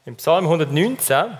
Im Psalm 119,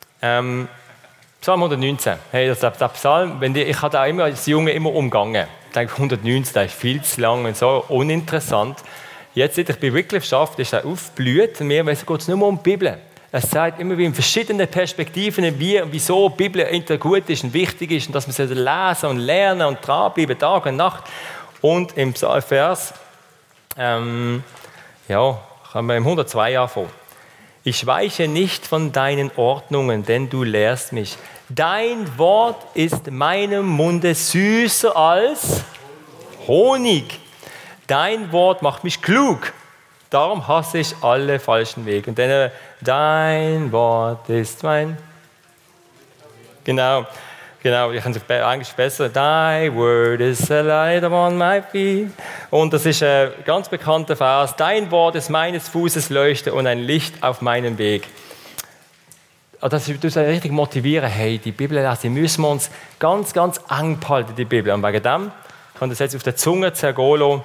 hey, der Psalm, ich habe da immer als Junge immer umgangen. Ich denke, 119, das ist viel zu lang und so uninteressant. Jetzt, seit ich bei Wycliffe schaffe, ist er aufgeblüht. Mir geht es nur um die Bibel. Es zeigt immer wie in verschiedenen Perspektiven, wieso die Bibel gut ist und wichtig ist und dass wir sie lesen und lernen und dranbleiben, Tag und Nacht. Und im Vers, kann man im 102 anfangen. Ich weiche nicht von deinen Ordnungen, denn du lehrst mich. Dein Wort ist meinem Munde süßer als Honig. Dein Wort macht mich klug. Darum hasse ich alle falschen Wege. Und dann, dein Wort ist mein... Genau, ich kann es eigentlich besser. Thy word is a light upon my feet. Und das ist ein ganz bekannter Vers. Dein Wort ist meines Fußes Leuchte und ein Licht auf meinem Weg. Das soll richtig motivieren. Hey, die Bibel lesen, müssen wir uns ganz, ganz eng behalten, die Bibel. Und wegen dem kann das jetzt auf der Zunge zergehen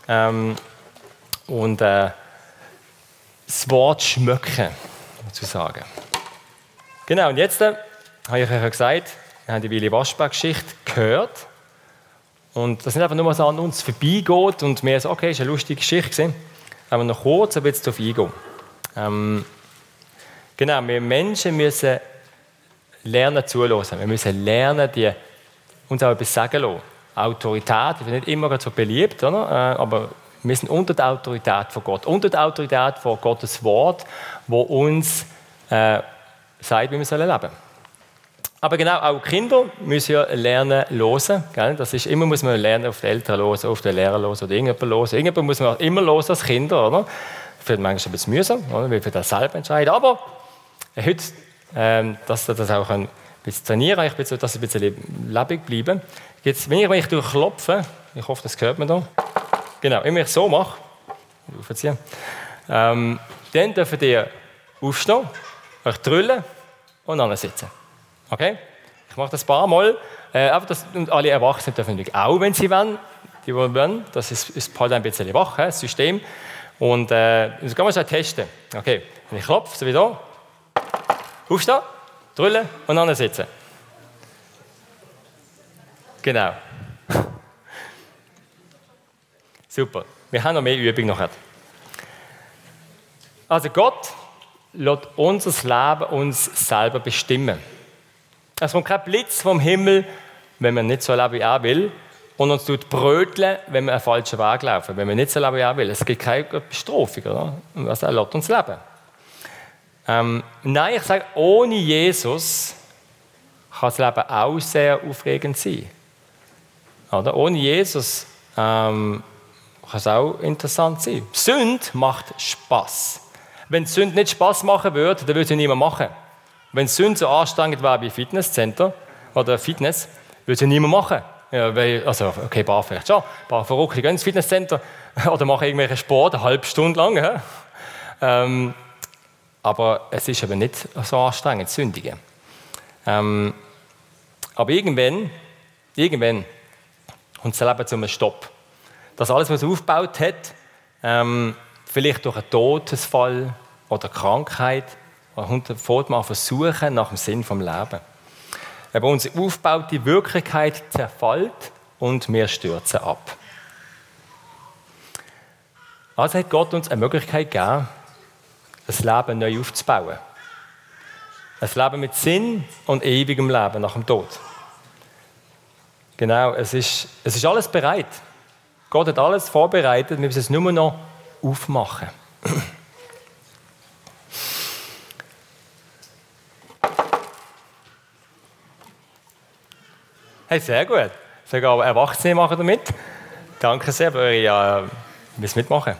und das Wort schmücken, sozusagen. Genau, und jetzt habe ich euch gesagt, wir haben die Willy Waschbach-Geschichte gehört. Und das nicht einfach nur so an uns vorbeigeht und wir so, okay, ist eine lustige Geschichte gewesen. Aber noch kurz ein bisschen darauf eingehen. Genau, wir Menschen müssen lernen zuhören. Wir müssen lernen, uns auch etwas sagen lassen. Autorität ist nicht immer so beliebt, oder? Aber wir sind unter der Autorität von Gott. Unter der Autorität von Gottes Wort, wo uns sagt, wie wir leben sollen. Aber genau, auch Kinder müssen ja lernen, hören. Gell? Das ist immer, muss man lernen, auf die Eltern hören, auf den Lehrer hören oder irgendjemanden hören. Irgendjemand muss man immer hören als Kinder, oder? Für manchmal ein bisschen mühsam, oder? Weil wir das selber entscheiden. Aber heute, dass wir das auch ein bisschen trainieren, dass ich ein bisschen lebendig bleibe. Jetzt, wenn ich durchklopfe, ich hoffe, das hört man da. Genau, wenn ich so mache, dann dürfen ihr aufstehen, euch drüllen und dann sitzen. Okay? Ich mache das ein paar Mal. Und alle Erwachsenen dürfen natürlich auch, wenn sie wollen. Die wollen. Das ist halt ein bisschen wach, das System. Und das kann man schon testen. Okay, wenn ich klopfe, so wie da. Aufstehen, drüllen und dann sitzen. Genau. Super. Wir haben noch mehr Übung nachher. Also Gott lässt unser Leben uns selber bestimmen. Es kommt kein Blitz vom Himmel, wenn man nicht so leben, wie er will, und uns bröteln, wenn wir einen falschen Weg laufen, wenn wir nicht so leben, wie er will. Es gibt keine Bestrafung, oder? Also er lässt uns leben. Nein, ich sage, ohne Jesus kann das Leben auch sehr aufregend sein. Oder? Ohne Jesus kann es auch interessant sein. Sünde macht Spass. Wenn Sünde nicht Spass machen würde, dann würde sie niemand machen. Wenn Sünde so anstrengend wäre wie Fitnesscenter oder Fitness, würde sie niemand machen. Ja, also, okay, ein paar vielleicht schon. Ein paar Verrückte gehen ins Fitnesscenter oder machen irgendwelchen Sport eine halbe Stunde lang. Ja? Aber es ist eben nicht so anstrengend, sündigen. Aber irgendwann kommt das Leben zu einem Stopp. Das alles, was es aufgebaut hat, vielleicht durch einen Todesfall oder Krankheit, fängt man an versuchen nach dem Sinn vom Leben. Aber unsere aufgebaute Wirklichkeit zerfällt und wir stürzen ab. Also hat Gott uns eine Möglichkeit gegeben, das Leben neu aufzubauen. Ein Leben mit Sinn und ewigem Leben nach dem Tod. Genau, es ist alles bereit. Gott hat alles vorbereitet, wir müssen es nur noch aufmachen. Hey, sehr gut. Sogar Erwachsene machen damit. Danke sehr für eure mitmachen.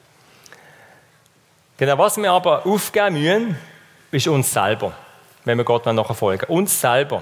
Genau, was wir aber aufgeben müssen, ist uns selber, wenn wir Gott nachher folgen. Uns selber.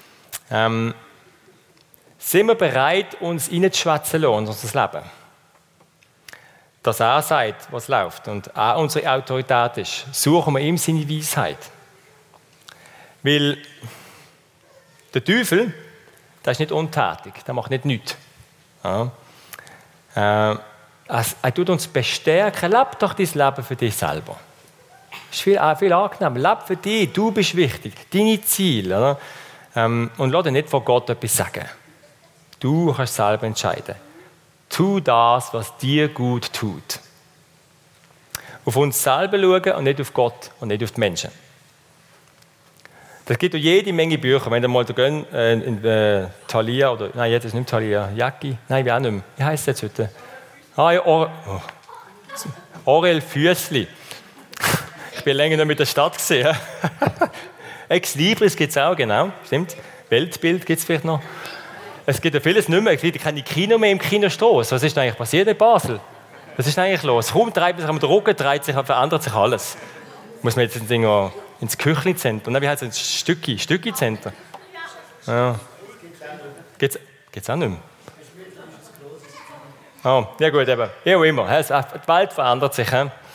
Sind wir bereit, uns reinzuschwätzen in unser Leben? Dass er sagt, was läuft und er unsere Autorität ist, suchen wir ihm seine Weisheit. Weil der Teufel, der ist nicht untätig, der macht nicht nichts. Ja. Er tut uns bestärken, leb doch dein Leben für dich selber. ist viel angenehmer. Leb für dich, du bist wichtig, deine Ziele. Oder? Und lass dir nicht von Gott etwas sagen. Du kannst selber entscheiden. Tu das, was dir gut tut. Auf uns selber schauen und nicht auf Gott und nicht auf die Menschen. Es gibt auch jede Menge Bücher. Wenn ihr mal in Thalia oder, nein, jetzt ist es nicht Thalia, Jacki, nein, wie auch nicht mehr. Wie heisst es jetzt heute? Ah ja, Orel Füssli. Ich bin länger nicht mit der Stadt gesehen. Ex Libris gibt es auch, genau, stimmt. Weltbild gibt es vielleicht noch. Es gibt ja vieles nicht mehr. Ich sehe keine Kino mehr im Kinostoß. Was ist eigentlich passiert in Basel? Was ist eigentlich los? Kaum treibt sich am Rücken, verändert sich alles. Muss man jetzt ins Küchli-Zentrum? Wie heißt es? Ins Stücki-Zentrum? Ja. Gibt es auch nicht mehr? Oh, ja gut, eben. Ja, immer. Die Welt verändert sich.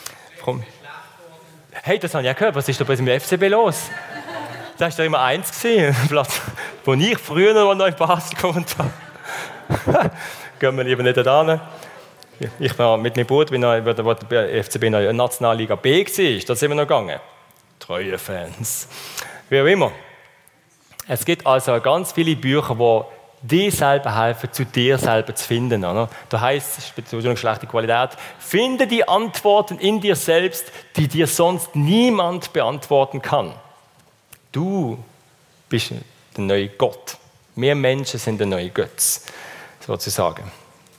Hey, das habe ich auch gehört. Was ist da bei dem FCB los? Das war doch immer eins gewesen, Platz, wo ich früher noch in Basel gewohnt habe. Gehen wir lieber nicht da. Ich war mit meinem Bruder, wo der FCB noch in Nationalliga B war, da sind wir noch gegangen. Treue Fans. Wie auch immer. Es gibt also ganz viele Bücher, die dir selber helfen, zu dir selber zu finden. Oder? Da heisst es, das ist eine schlechte Qualität, finde die Antworten in dir selbst, die dir sonst niemand beantworten kann. Du bist der neue Gott. Wir Menschen sind der neue Götz, sozusagen.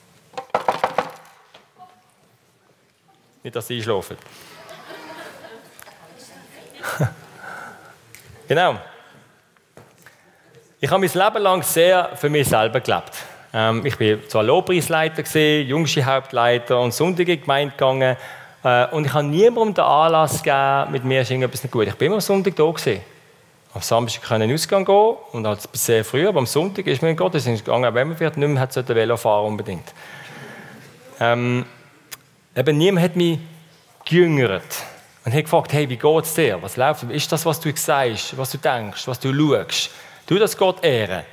Nicht, dass sie einschlafen. Genau. Ich habe mein Leben lang sehr für mich selber gelebt. Ich war zwar Lobpreisleiter, Jungschi-Hauptleiter und Sonntage in die Gemeinde gegangen. Und ich habe niemandem den Anlass gegeben, mit mir ist irgendetwas nicht gut. Ich war immer am Sonntag da gewesen. Am Samstag konnte ich in den Ausgang gehen und halt sehr früh, aber am Sonntag ist mir in den Gottesdienst gegangen, wenn man vielleicht nicht mehr hat, sollte Velo fahren unbedingt. Eben niemand hat mich gejüngert und hat gefragt, hey, wie geht es dir? Was läuft? Ist das, was du sagst, was du denkst, was du schaust? Tu das Gott ehren.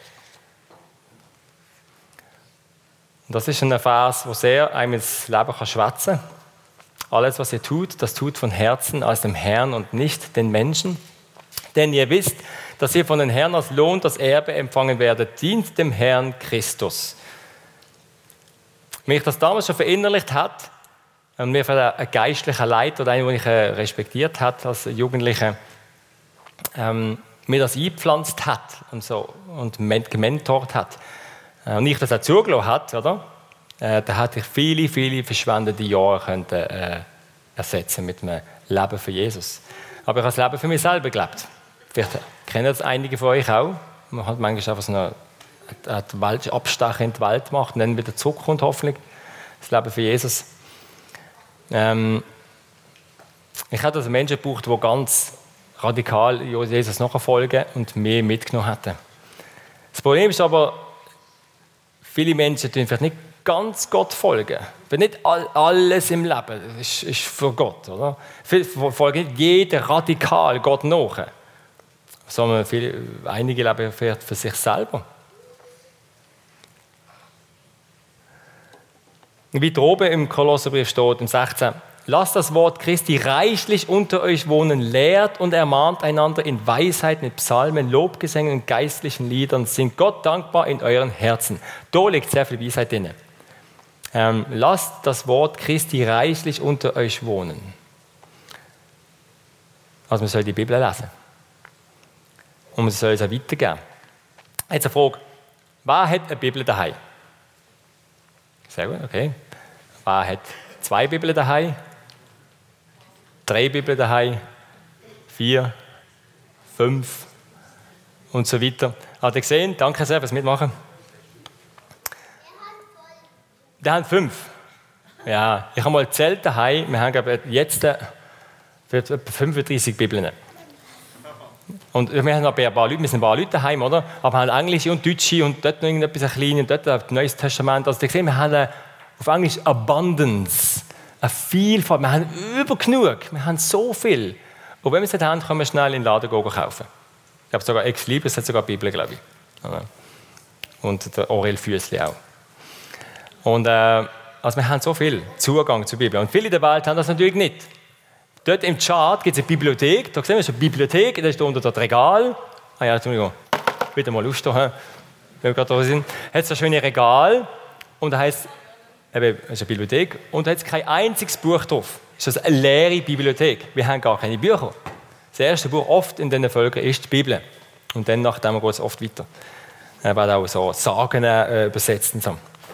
Und das ist ein Vers, der sehr einem ins Leben schwätzen kann. Alles, was ihr tut, das tut von Herzen als dem Herrn und nicht den Menschen. Denn ihr wisst, dass ihr von den Herrn als Lohn das Erbe empfangen werdet, dient dem Herrn Christus. Wenn ich das damals schon verinnerlicht hat und mir für einen geistlichen Leiter oder einen, den ich respektiert hat als Jugendlicher, mir das eingepflanzt hat und so und gementort hat und ich das auch zugelassen hat, oder? Da hätte ich viele verschwendete Jahre können, ersetzen mit einem Leben für Jesus. Aber ich habe das Leben für mich selber gelebt. Vielleicht kennen das einige von euch auch. Man hat manchmal einfach so einen Abstecher in die Welt gemacht und dann wieder zurückkommt, hoffentlich. Das Leben für Jesus. Ich habe also Menschen gebraucht, die ganz radikal Jesus nachfolgen und mehr mitgenommen hätten. Das Problem ist aber, viele Menschen tun vielleicht nicht ganz Gott folgen. Nicht alles im Leben ist für Gott. Oder? Folgen nicht jeder radikal Gott nach. Sondern einige leben vielleicht für sich selber. Wie oben im Kolosserbrief steht, im 16. Lasst das Wort Christi reichlich unter euch wohnen, lehrt und ermahnt einander in Weisheit mit Psalmen, Lobgesängen und geistlichen Liedern. Singt Gott dankbar in euren Herzen. Da liegt sehr viel Weisheit drin. Lasst das Wort Christi reichlich unter euch wohnen. Also man soll die Bibel lesen. Und man soll es auch weitergeben. Jetzt eine Frage. Wer hat eine Bibel daheim? Sehr gut, okay. Wer hat 2 Bibeln daheim? 3 Bibeln daheim? 4? 5? Und so weiter. Habt ihr gesehen? Danke sehr fürs Mitmachen. Wir haben 5. Ja, ich habe mal gezählt daheim. Wir haben jetzt etwa 35 Bibeln. Und wir haben noch ein paar Leute daheim, oder? Aber wir haben Englische und Deutsche und dort noch irgendetwas Kleines und dort ein Neues Testament. Also ihr seht, wir haben auf Englisch Abundance, eine Vielfalt. Wir haben über genug. Wir haben so viel. Und wenn wir es nicht haben, können wir schnell in den Laden kaufen. Ich habe sogar Ex Libris, hat sogar Bibel, glaube ich. Und der Orel Füssli auch. Und also wir haben so viel Zugang zur Bibel. Und viele in der Welt haben das natürlich nicht. dort im Chart gibt es eine Bibliothek. Da sehen wir, es ist eine Bibliothek, da ist da unter das Regal. Ah ja, Entschuldigung, wieder mal Lust da, wenn wir gerade da sind. Hat es ein schönes Regal und da heisst, es ist eine Bibliothek und da hat es kein einziges Buch drauf. Es ist eine leere Bibliothek. Wir haben gar keine Bücher. Das erste Buch oft in diesen Völkern ist die Bibel. Und dann nachdem geht es oft weiter. Er wird auch so Sagen übersetzt und so.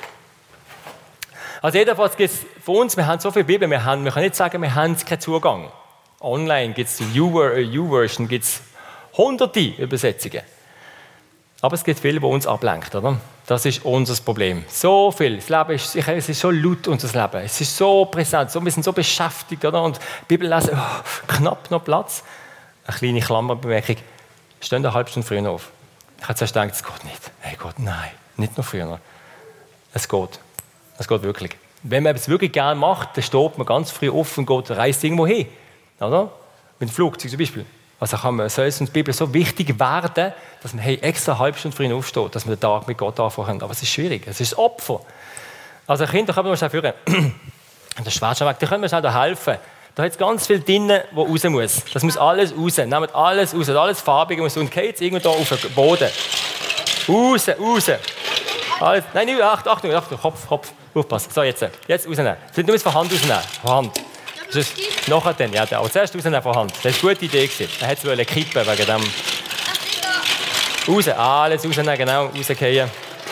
Also jedenfalls gibt es für uns, wir haben so viele Bibeln, wir können nicht sagen, wir haben keinen Zugang. Online gibt es die U-Version, gibt es hunderte Übersetzungen. Aber es gibt viele, die uns ablenken, oder? Das ist unser Problem. So viel. Das Leben ist, es ist so laut, unser Leben. Es ist so präsent, wir sind so beschäftigt, oder? Und die Bibel lesen, knapp noch Platz. Eine kleine Klammerbemerkung. Stehen eine halbe Stunde früher auf. Ich habe zuerst gedacht, es geht nicht. Hey Gott, nein, nicht noch früher. Es geht. Es geht wirklich. Wenn man es wirklich gerne macht, dann steht man ganz früh auf und reist irgendwo hin. Oder? Mit dem Flugzeug zum Beispiel. Also soll es uns die Bibel so wichtig werden, dass man extra eine halbe Stunde früh aufsteht, dass wir den Tag mit Gott anfangen können. Aber es ist schwierig. Es ist das Opfer. Also Kinder können wir schnell führen. Der Schwarzschau weg, da können wir schnell helfen. Da hat es ganz viel drin, wo raus muss. Das muss alles raus. Nehmt alles raus. Alles Farbige muss. Und geht irgendwo da auf den Boden. Raus, raus. Alles. Nein, nicht, Achtung, Kopf. Aufpassen. So, jetzt rausnehmen. Du musst von Hand rausnehmen. Von Hand. Nachher dann, ja. Aber zuerst rausnehmen von Hand. Das war eine gute Idee. Er hat es kippen wegen dem. Raus, alles rausnehmen, genau. Rausgehen.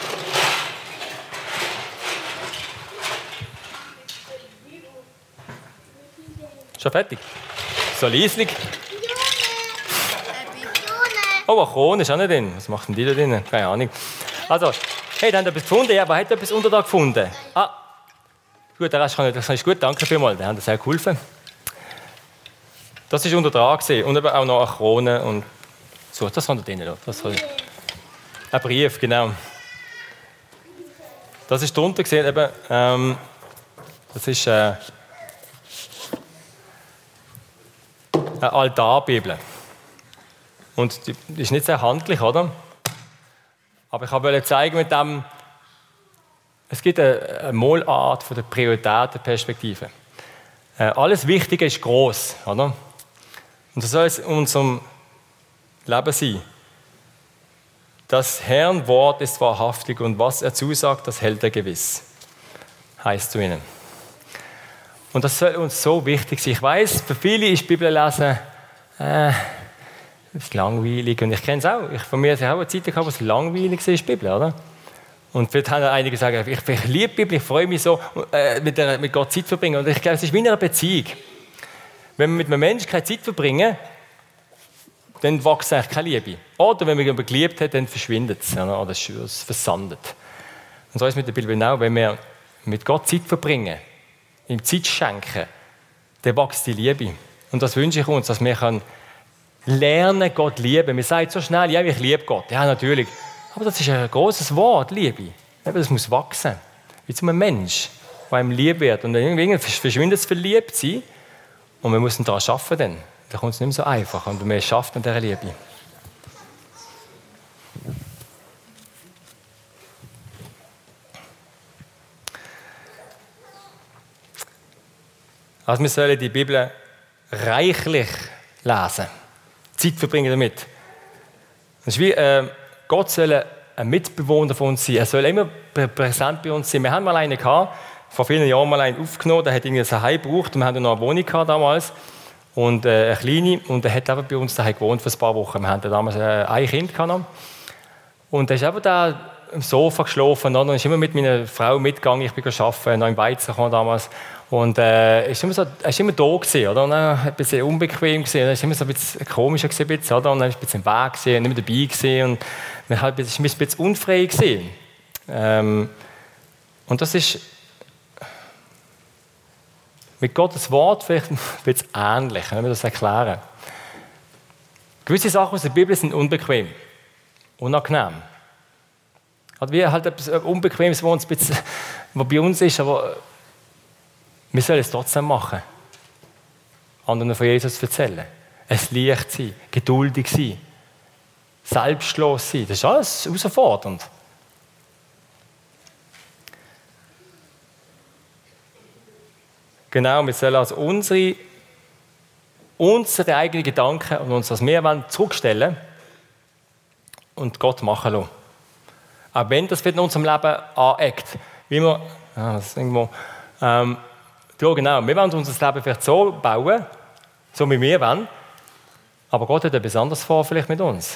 Schon fertig? So leislich. Oh, eine Krone ist auch nicht drin. Was macht denn die da drin? Keine Ahnung. Also, hey, da haben etwas gefunden. Ja, aber hat etwas unter da gefunden? Ah, gut, das ist gut. Danke vielmals. Die haben uns sehr geholfen. Das war unter dran gesehen. Und eben auch noch eine Krone und so. Das haben wir drin. Ein Brief, genau. Das ist drunter gesehen. Eben, das ist eine Altarbibel. Und die ist nicht sehr handlich, oder? Aber ich wollte zeigen mit dem, es gibt eine Malart von der Prioritätenperspektive. Alles Wichtige ist gross, oder? Und das soll es in unserem Leben sein. Das Herrn Wort ist wahrhaftig und was er zusagt, das hält er gewiss. Heißt zu ihnen. Und das soll uns so wichtig sein. Ich weiss, für viele ist Bibel lesen ist langweilig. Und ich kenne es auch. Von mir habe ich auch eine Zeit gehabt, wo es langweilig ist, die Bibel, oder? Und vielleicht haben einige gesagt, ich liebe die Bibel, ich freue mich so, mit Gott Zeit zu verbringen. Und ich glaube, es ist wie in einer Beziehung. Wenn wir mit einem Menschen keine Zeit verbringen, dann wächst eigentlich keine Liebe. Oder wenn man jemanden geliebt hat, dann verschwindet es, oder es versandet. Und so ist es mit der Bibel auch. Wenn wir mit Gott Zeit verbringen, ihm Zeit schenken, dann wächst die Liebe. Und das wünsche ich uns, dass wir lernen, Gott lieben. Wir sagen so schnell, ja, ich liebe Gott. Ja, natürlich. Aber das ist ein großes Wort, Liebe. Das muss wachsen. Wie zu einem Mensch, der einem lieb wird. Und irgendwie verschwindet es verliebt sein. Und wir müssen daran arbeiten. Dann kommt es nicht mehr so einfach. Und wir schaffen an dieser Liebe. Also wir sollen die Bibel reichlich lesen. Zeit verbringen damit. Das ist wie, Gott soll ein Mitbewohner von uns sein. Er soll immer präsent bei uns sein. Wir haben mal einen gehabt, vor vielen Jahren mal einen aufgenommen, der hat irgendwie ein Heim gebraucht. Wir hatten noch eine Wohnung gehabt damals. Und eine kleine. Und er hat eben bei uns daheim gewohnt für ein paar Wochen. Wir hatten damals ein Kind gehabt. Und er ist eben da am Sofa geschlafen. Und ist immer mit meiner Frau mitgegangen. Ich bin arbeiten, noch in Weizen damals. Und ist immer da gewesen, oder? Und dann ein bisschen unbequem gewesen. Er ist immer so ein bisschen komischer gewesen, oder? Und dann ist ein bisschen im Weg gewesen, nicht mehr dabei gewesen. Und man halt ein bisschen unfrei gewesen. Und das ist mit Gottes Wort vielleicht ein bisschen ähnlich, wenn wir das erklären. Gewisse Sachen aus der Bibel sind unbequem, unangenehm. Wie halt etwas Unbequemes, was bei uns ist, aber wir sollen es trotzdem machen. Anderen von Jesus erzählen. Es leicht sein, geduldig sein, selbstlos sein. Das ist alles herausfordernd. Genau, wir sollen also unsere unsere eigenen Gedanken und uns, was wir wollen, zurückstellen und Gott machen lassen. Auch wenn das in unserem Leben aneckt. Wie wir, das ist irgendwo, ja, genau, wir wollen unser Leben vielleicht so bauen, so wie wir wollen, aber Gott hat etwas anderes vor, vielleicht mit uns.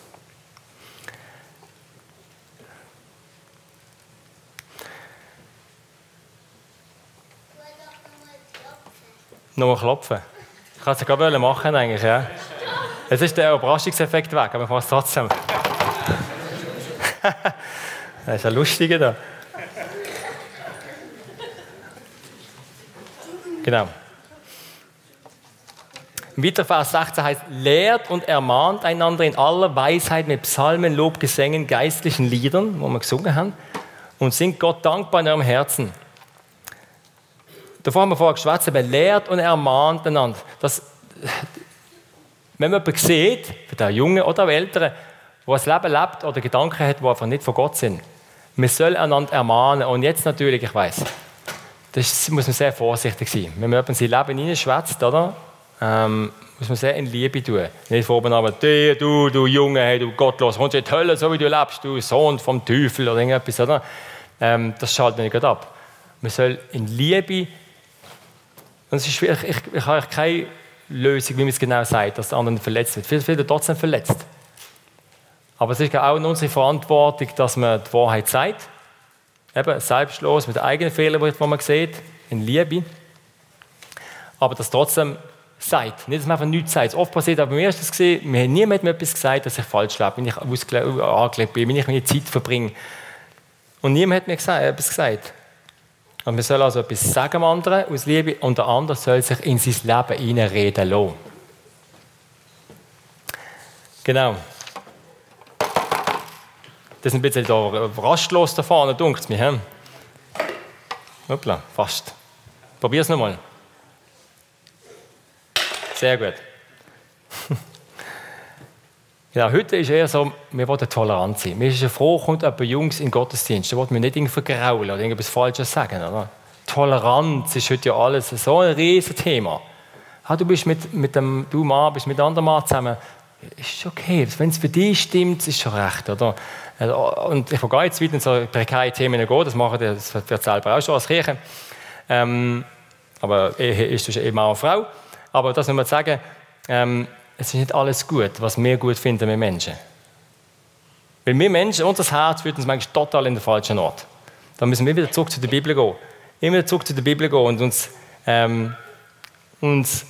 Nochmal klopfen. Ich kann es ja gerade machen eigentlich, ja. Es ist der Überraschungseffekt weg, aber ich mache es trotzdem. Das ist ja lustig da. Genau. Im weiteren Vers 16 heißt, lehrt und ermahnt einander in aller Weisheit mit Psalmen, Lobgesängen, geistlichen Liedern, wo wir gesungen haben, und singt Gott dankbar in eurem Herzen. Davor haben wir vorher geschwätzt, aber lehrt und ermahnt einander. Wenn man jemanden sieht, für den Jungen oder den Älteren, der ein Leben lebt oder Gedanken hat, die einfach nicht von Gott sind, man soll einander ermahnen. Und jetzt natürlich, ich weiss, das muss man sehr vorsichtig sein. Wenn man jemanden sein Leben hineinschwätzt, oder? Muss man sehr in Liebe tun. Nicht von oben aber, du Junge, hey, du Gottlos, kommst in die Hölle, so wie du lebst, du Sohn vom Teufel oder irgendetwas, oder? Das schaltet man nicht ab. Man soll in Liebe, und es ist schwierig, ich habe keine Lösung, wie man es genau sagt, dass der andere verletzt wird. Viele werden trotzdem verletzt. Aber es ist auch in unserer Verantwortung, dass man die Wahrheit sagt. Eben selbstlos, mit eigenen Fehlern, die man sieht, in Liebe. Aber das trotzdem sagt. Nicht, dass man einfach nichts sagt. Oft passiert, aber bei mir ist das gesehen, mir hat niemand mir etwas gesagt, dass ich falsch lebe, wenn ich angelegt bin, wenn ich meine Zeit verbringe. Und niemand hat mir etwas gesagt. Und man soll also etwas sagen am anderen aus Liebe und der andere soll sich in sein Leben hineinreden lassen. Genau. Das ist ein bisschen rastlos da vorne, dunkt es mir. Hoppla, fast. Probier es nochmal. Sehr gut. Ja, heute ist eher so, wir wollen tolerant sein. Wir sind froh, kommt jemand Jungs in den Gottesdienst. Da wollen wir nicht irgendwie vergraulen oder irgendwas Falsches sagen. Oder? Toleranz ist heute ja alles so ein riesen Thema. Du bist du Mann, bist mit einem anderen Mann zusammen. Ist okay, wenn es für dich stimmt, ist schon recht. Oder? Und ich will gar nicht weit in so prekäre Themen gehen, das machen das wird selber auch schon als Kirche. Aber Ehe ist eben auch eine Frau. Aber das muss man sagen, es ist nicht alles gut, was wir gut finden mit Menschen. Weil wir Menschen, unser Herz führt uns manchmal total in den falschen Ort. Da müssen wir wieder zurück zu der Bibel gehen. Immer wieder zurück zu der Bibel gehen und uns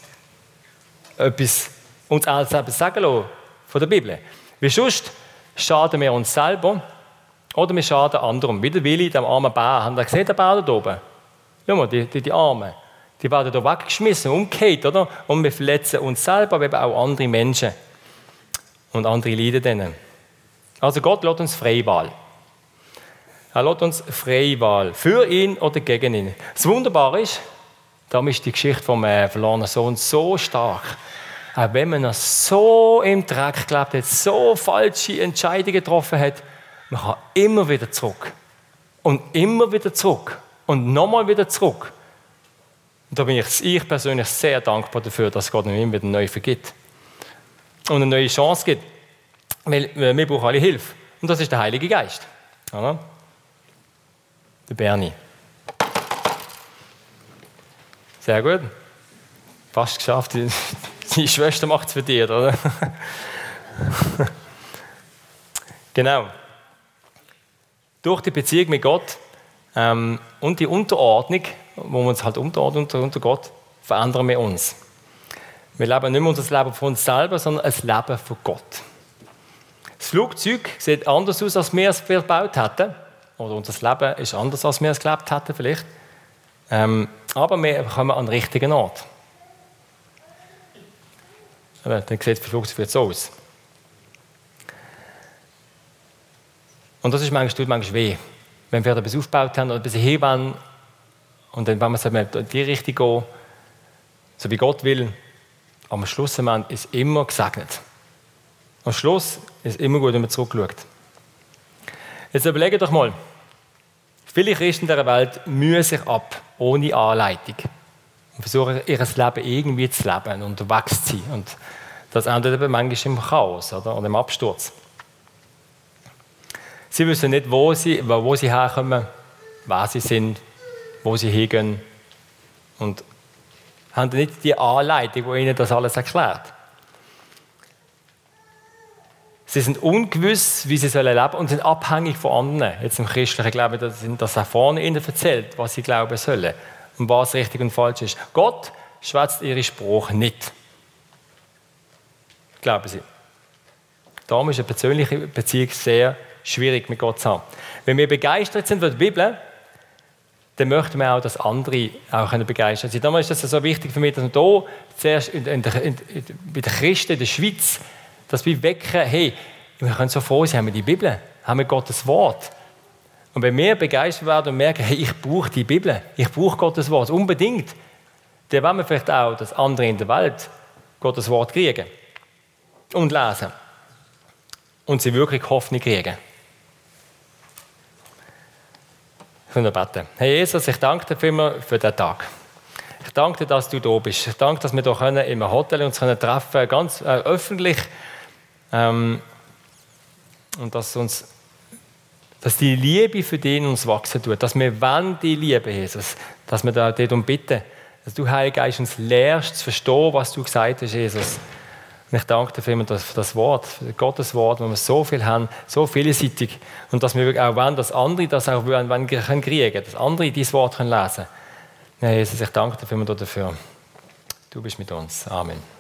alles etwas sagen lassen von der Bibel. Wie sonst schaden wir uns selber oder wir schaden anderen. Wie der Willi, dem armen Bär. Haben Sie gesehen, den Bär da oben? Schau mal, die Armen. Die werden hier weggeschmissen, umgekehrt, oder? Und wir verletzen uns selber, aber eben auch andere Menschen. Und andere leiden denen. Also Gott lässt uns Freiwahl. Er lässt uns Freiwahl. Für ihn oder gegen ihn. Das Wunderbare ist, darum ist die Geschichte vom verlorenen Sohn so stark. Auch wenn man noch so im Dreck gelebt hat, so falsche Entscheidungen getroffen hat, man kann immer wieder zurück. Und immer wieder zurück. Und nochmal wieder zurück. Und da bin ich persönlich sehr dankbar dafür, dass Gott mir immer wieder neu vergibt. Und eine neue Chance gibt. Weil wir brauchen alle Hilfe. Und das ist der Heilige Geist. Oder? Der Bernie. Sehr gut. Fast geschafft. Die Schwester macht es für dich, oder? Genau. Durch die Beziehung mit Gott und die Unterordnung, wo wir uns halt unterordnen unter Gott, verändern wir uns. Wir leben nicht mehr unser Leben von uns selber, sondern ein Leben von Gott. Das Flugzeug sieht anders aus, als wir es gebaut hätten. Oder unser Leben ist anders, als wir es gelebt hätten vielleicht. Aber wir kommen an den richtigen Ort. Dann sieht das Flugzeug so aus. Und das ist tut manchmal weh. Wenn wir etwas aufgebaut haben oder etwas hin wollen, und dann wollen wir in die Richtung gehen, so wie Gott will, am Schluss ist es immer gesegnet. Am Schluss ist es immer gut, wenn man zurückschaut. Jetzt überlegt doch mal, viele Christen dieser Welt mühen sich ab, ohne Anleitung. und versuchen, ihr Leben irgendwie zu leben und unterwegs zu sein. Und das endet eben manchmal im Chaos oder im Absturz. Sie wissen nicht, wo sie herkommen, wer sie sind, wo sie hingehen und haben nicht die Anleitung, die ihnen das alles erklärt. Sie sind ungewiss, wie sie leben sollen und sind abhängig von anderen. Jetzt im christlichen Glauben, das auch vorne ihnen erzählt, was sie glauben sollen und was richtig und falsch ist. Gott schwätzt ihre Sprache nicht. Glauben sie. Darum ist eine persönliche Beziehung sehr schwierig mit Gott zu haben. Wenn wir begeistert sind für die Bibel, dann möchten wir auch, dass andere auch begeistert sind. Darum ist es so wichtig für mich, dass wir hier zuerst bei den Christen in der Schweiz, dass wir wecken, hey, wir können so froh sein, haben wir die Bibel, haben wir Gottes Wort. Und wenn wir begeistert werden und merken, hey, ich brauche die Bibel, ich brauche Gottes Wort, unbedingt, dann wollen wir vielleicht auch, dass andere in der Welt Gottes Wort kriegen und lesen. Und sie wirklich Hoffnung kriegen. Ich will noch beten. Herr Jesus, ich danke dir vielmals für diesen Tag. Ich danke dir, dass du da bist. Ich danke, dass wir hier im Hotel uns treffen können, ganz öffentlich. Und dass die Liebe für dich in uns wachsen tut. Dass wir wollen die Liebe, Jesus. Dass wir da darum bitten, dass du, Heiliger Geist, uns lehrst zu verstehen, was du gesagt hast, Jesus. Und ich danke dir vielmals für das Wort, für Gottes Wort, wo wir so viel haben, so vielseitig. Und dass wir auch wollen, dass andere das auch kriegen können, dass andere dieses Wort lesen können. Ja, Jesus, ich danke dir vielmals dafür. Du bist mit uns. Amen.